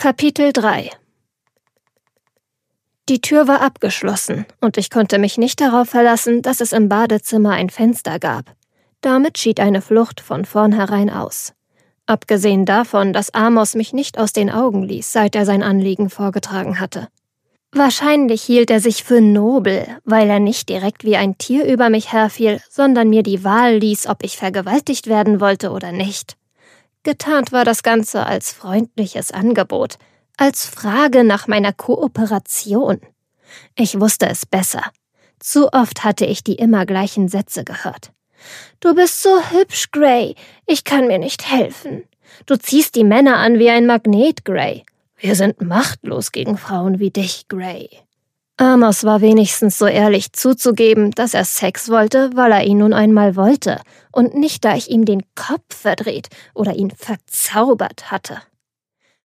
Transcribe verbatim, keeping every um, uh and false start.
Kapitel drei. Die Tür war abgeschlossen und ich konnte mich nicht darauf verlassen, dass es im Badezimmer ein Fenster gab. Damit schied eine Flucht von vornherein aus. Abgesehen davon, dass Amos mich nicht aus den Augen ließ, seit er sein Anliegen vorgetragen hatte. Wahrscheinlich hielt er sich für nobel, weil er nicht direkt wie ein Tier über mich herfiel, sondern mir die Wahl ließ, ob ich vergewaltigt werden wollte oder nicht. Getarnt war das Ganze als freundliches Angebot, als Frage nach meiner Kooperation. Ich wusste es besser. Zu oft hatte ich die immer gleichen Sätze gehört. »Du bist so hübsch, Gray. Ich kann mir nicht helfen. Du ziehst die Männer an wie ein Magnet, Gray. Wir sind machtlos gegen Frauen wie dich, Gray.« Amos war wenigstens so ehrlich zuzugeben, dass er Sex wollte, weil er ihn nun einmal wollte und nicht, da ich ihm den Kopf verdreht oder ihn verzaubert hatte.